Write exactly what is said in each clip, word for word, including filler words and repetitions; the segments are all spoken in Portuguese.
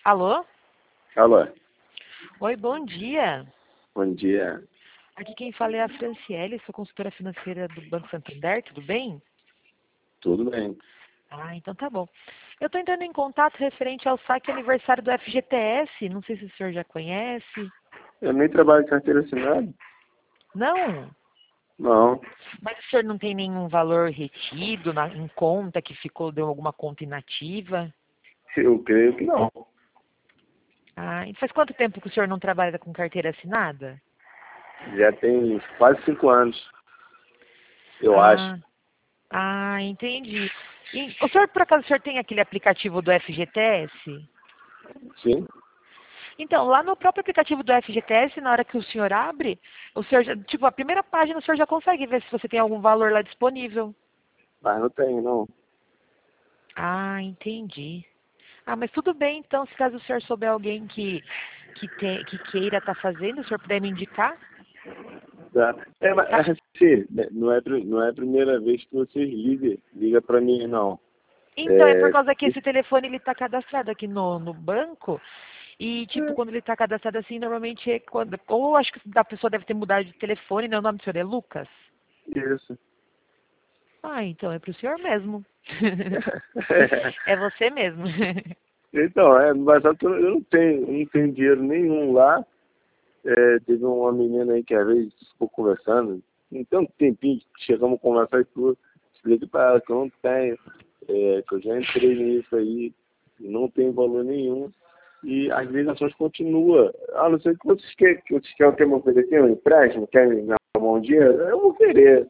Alô? Alô, Oi, bom dia. bom dia. Aqui quem fala é a Franciele, sou consultora financeira do Banco Santander, tudo bem? Tudo bem? Ah, então tá bom. Eu estou entrando em contato referente ao saque aniversário do F G T S, não sei se o senhor já conhece. Eu nem trabalho de carteira assinada. Não? Não, Mas o senhor não tem nenhum valor retido na, em conta que ficou, deu alguma conta inativa? eu creio que não. Ah, e faz quanto tempo que o senhor não trabalha com carteira assinada? Já tem quase cinco anos, eu acho. Ah, ah, entendi. E, o senhor, por acaso, o senhor tem aquele aplicativo do F G T S? Sim? Então, lá no próprio aplicativo do F G T S, na hora que o senhor abre, o senhor, já- tipo, a primeira página o senhor já consegue ver se você tem algum valor lá disponível. Mas não tem, não. Ah, entendi. Ah, mas tudo bem, então, se caso o senhor souber alguém que, que, te, que queira estar fazendo, o senhor puder me indicar, Tá. É, mas, tá? assim, né, não é, pri- não é a primeira vez que vocês ligam, liga para mim, não. Então, é por É, causa que esse telefone ele está cadastrado aqui no, no banco. E, tipo, quando ele está cadastrado assim, normalmente é quando. Ou acho que a pessoa deve ter mudado de telefone, né? O nome do senhor é Lucas? isso. Ah, então é pro senhor mesmo. É você mesmo. Então, é, mas só que eu eu não tenho, eu não tenho dinheiro nenhum lá. É, teve uma menina aí que às vezes ficou conversando, então um tempinho que chegamos a conversar e tudo, expliquei para ela que eu não tenho, é, que eu já entrei nisso aí, não tem valor nenhum, e as ligações continuam. A não ser que vocês querem que vocês querem ter uma coisa aqui, um empréstimo, querem me arrumar um dinheiro, eu vou querer.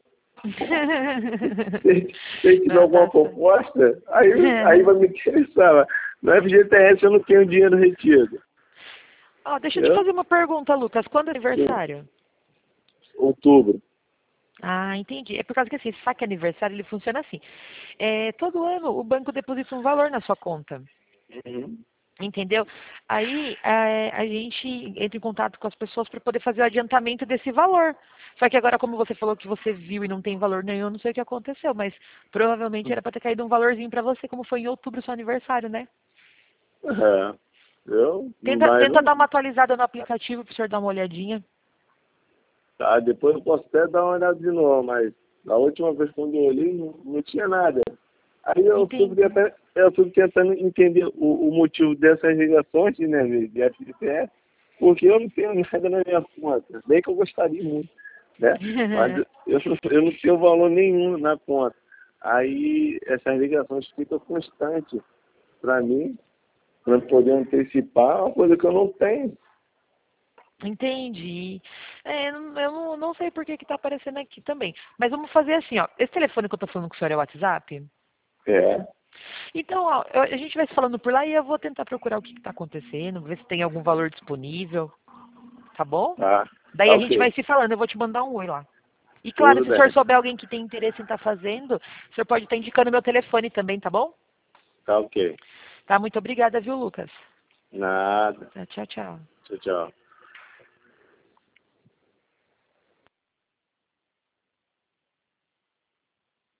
Se se tiver Não, alguma tá certo. proposta, aí, aí vai me interessar. No F G T S eu não tenho dinheiro retido. Ó, deixa eu te Eu, fazer uma pergunta, Lucas. Quando é em aniversário? outubro. Ah, entendi. É por causa que assim, esse saque aniversário ele funciona assim. É, todo ano o banco deposita um valor na sua conta. Uhum. Entendeu? Aí é, a gente entra em contato com as pessoas para poder fazer o adiantamento desse valor. Só que agora, como você falou que você viu e não tem valor nenhum, eu não sei o que aconteceu, mas provavelmente era para ter caído um valorzinho para você, como foi em outubro seu aniversário, né? É, eu, Tenta, mas tenta não, dar uma atualizada no aplicativo para o senhor dar uma olhadinha. tá, depois eu posso até dar uma olhada de novo, mas na última vez quando eu olhei não, não tinha nada. Aí eu fico, Entendi. tentando, eu fico tentando entender o, o motivo dessas ligações, né, de F G T S, porque eu não tenho nada na minha conta, bem que eu gostaria muito, né? Mas eu, não- eu não tenho valor nenhum na conta. Aí essas ligações ficam constantes para mim, para poder antecipar uma coisa que eu não tenho. Entendi. É, eu não, eu não não sei por que que tá aparecendo aqui também. Mas vamos fazer assim, ó. Esse telefone que eu tô falando com o senhor é o WhatsApp? É, Então, ó, eu- a gente vai se falando por lá e eu vou tentar procurar o que está acontecendo, ver se tem algum valor disponível, tá bom? tá, Daí tá a gente vai ok, se falando, eu vou te mandar um oi lá. E claro, tudo se o senhor bem, souber alguém que tem interesse em estar fazendo, o senhor pode estar indicando meu telefone também, tá bom? tá ok. Tá, muito obrigada, viu, Lucas? Nada. Tá, tchau, tchau. Tchau, tchau.